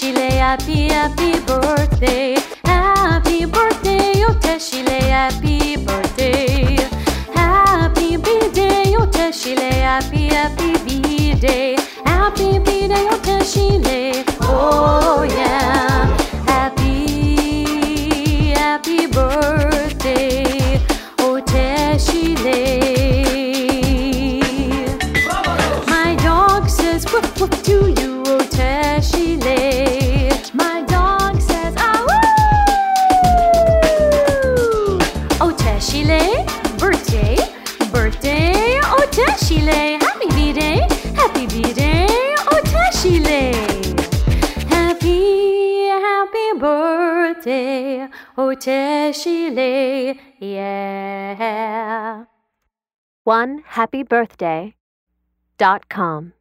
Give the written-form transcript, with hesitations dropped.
Teshile, happy, happy birthday. Happy birthday, oh Teshile, happy birthday. Happy B-day, oh Teshile, happy, happy B-day. Happy B-day, oh Teshile, oh yeah. Happy, happy birthday, oh Teshile. My dog says woof woof to you, oh Teshile. My dog says ah woo. Oh Teshile, birthday, birthday, oh Teshile. Happy B-day, happy B-day, oh Teshile. Happy, happy birthday, oh Teshile, yeah. OneHappyBirthday.com